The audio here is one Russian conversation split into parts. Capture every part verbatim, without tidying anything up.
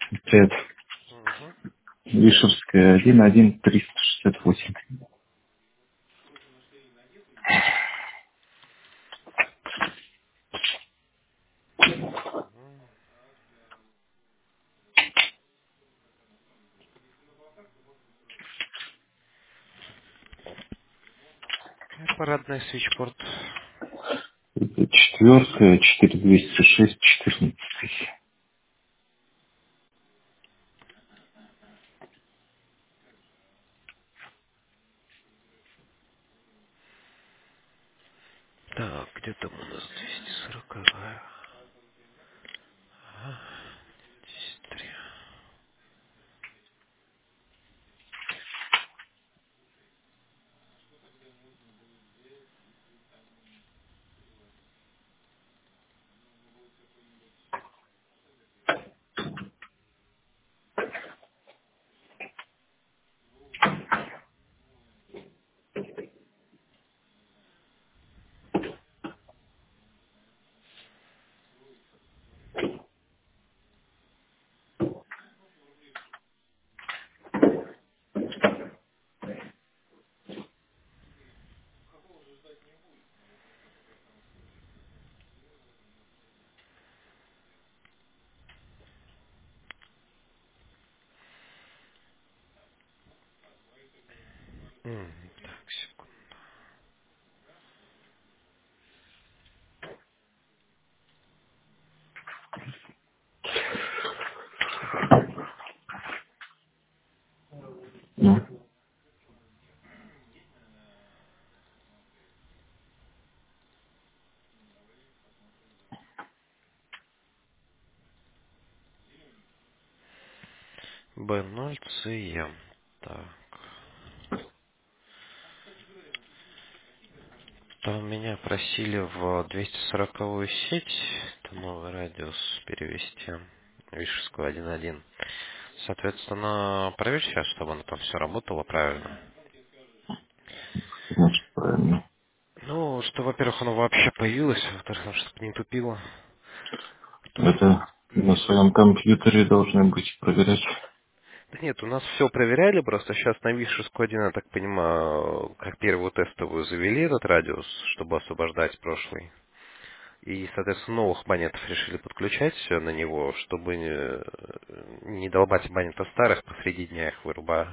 Привет. Угу. Вишевская, один один триста шестьдесят восемь. Парадный свитчпорт. Это четверка, четыре двести шесть четырнадцать. Так, где там у нас двести сорок? Ага, десять три. М, Так, секунду. Ну, бэ ноль цэ эм. Так. Там меня просили в двести сороковую сеть, это новый радиус, перевести. Вишевскую один один. Соответственно, проверь сейчас, чтобы оно там все работало правильно. значит, правильно. Ну, что, во-первых, оно вообще появилось, а во-вторых, чтобы не тупило. Это на своем компьютере должны быть проверять. Да нет, у нас все проверяли, просто сейчас на Вишевскую один, я так понимаю, как первую тестовую завели этот радиус, чтобы освобождать прошлый. И, соответственно, новых абонентов решили подключать на него, чтобы не, не долбать абонентов старых, посреди дня их вырубая.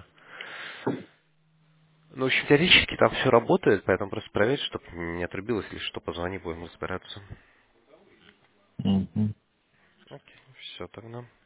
Ну, в общем, теоретически там все работает, поэтому просто проверь, чтобы не отрубилось, или что, позвони, будем разбираться. Мгм. Окей, все тогда.